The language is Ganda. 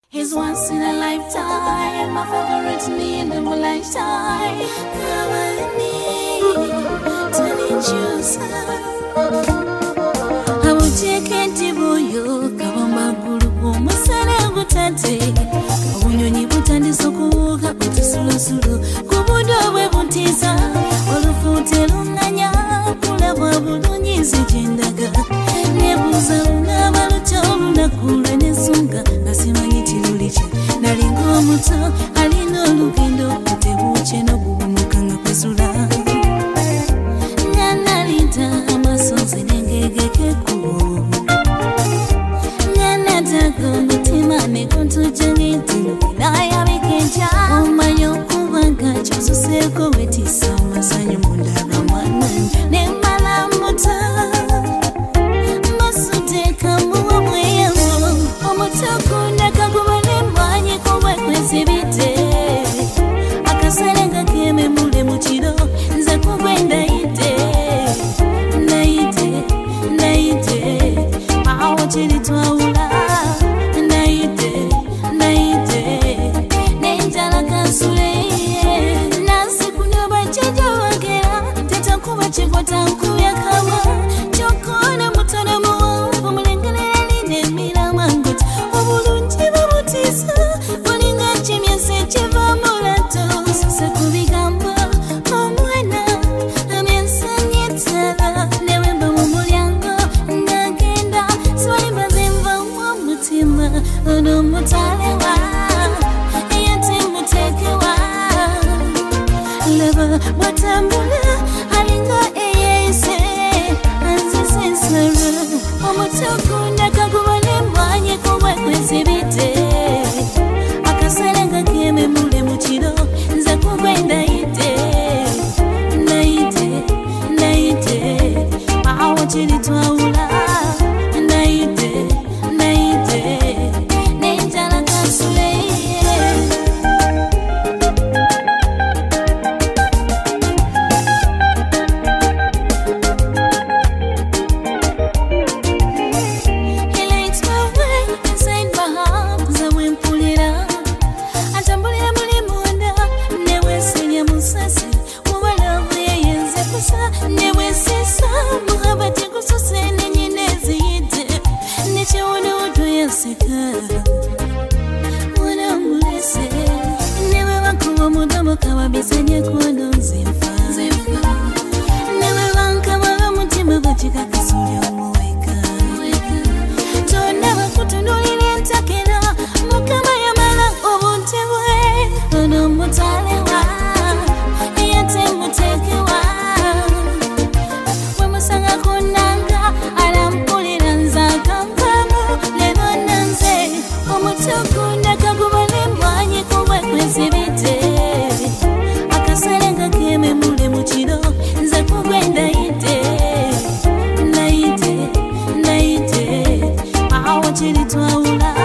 He's once in a lifetime, my favorite me in my lifetime. Come on, choose. I will take it to you, Kawamba Guru, Masana Butate, Unyoni Butani Sokuka, Utusulu, Kubudo Webutiza, Olufutelunanya, Kula Buluni Zijindaga, Nebuza, Navaluto, Nakula Nesunga, Nasimani Tilulicha, Naringo Muto, Alino Lukindo, Tebuche no Bumukanga Pesula. Chili to